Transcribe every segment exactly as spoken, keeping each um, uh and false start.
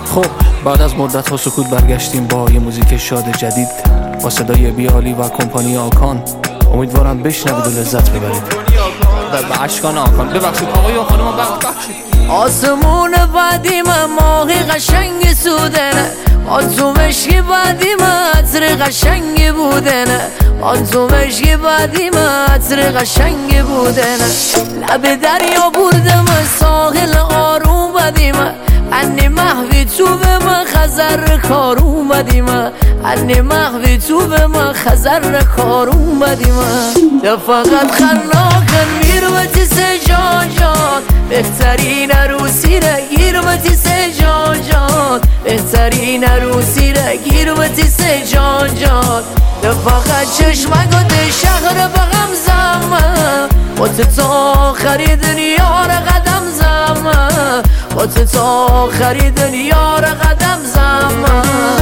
خب بعد از مدت ها سکوت برگشتیم با یه موزیک شاد جدید با صدای بیالی و کمپانی آکان. امیدوارم بشنوید و لذت ببرید. و اشکان آکان ببخشید آقای و خانم ببخشید. آسمون بعدی من ماهی قشنگ سودنه، آن تو مشکی بعدی من عطر قشنگی بودنه، آن تو مشکی بعدی من عطر قشنگی بودنه. لب دریا بردم ساحل آروم بدی من، انی محوی تو به من خزر کار اومدی من، انی محوی تو به من خزر کار اومدی من. تو فقط خلاقن میروتی سه جان جان، بهترین عروسی را گیروتی سه جان جان، بهترین عروسی را گیروتی سه جان جان. تو فقط چشمک و ده شهر بغم زمم، با تو تا آخری دنیا را قدم زمم، با تو تا آخری دنیا را قدم زمم.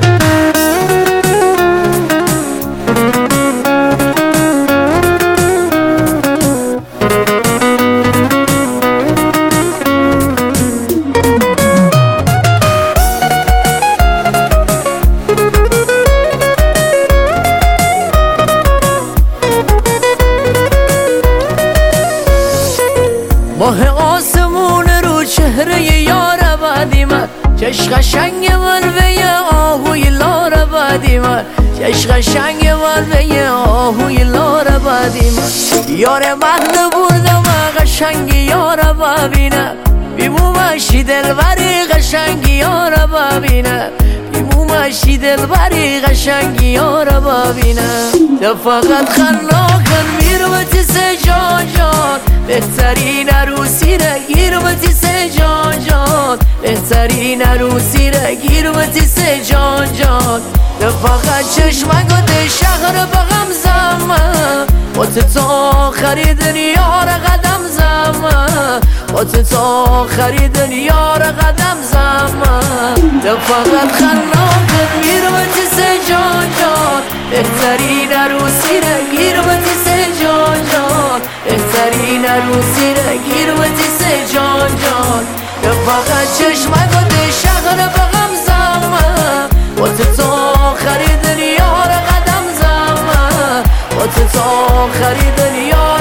ماه آسمون رو چهره یار بعدی من، چش قشنگ ولوه آهوی لار بعدی من، چش قشنگ ولوه آهوی لار بعدی من. یار مهد بردم قشنگ یار ببینم، بیمومشی دلبری قشنگ یار ببینم، بیمومشی دلبری قشنگ یار ببینم. تو فقط خلاقن میروتی سه جان جان، بهترین عروسی را گیروتی سه جان جان، بهترین عروسی را گیروتی سه جان جان. تو فقط چشمک و ده شهر بغم زمم، با تو تا آخری دنیا را قدم زمم، با تو تا آخری دنیا را قدم زمم. تو فقط خلاقت میروتی سه جان جان، بهترین عروسی را گیروتی سه جان جان، بهترین عروسی را گیروتی سه جان جان. تو فقط چشمک و ده شهر بغم زمم، با تو تا آخری دنیا را قدم زمم، با تو تا آخری دنیا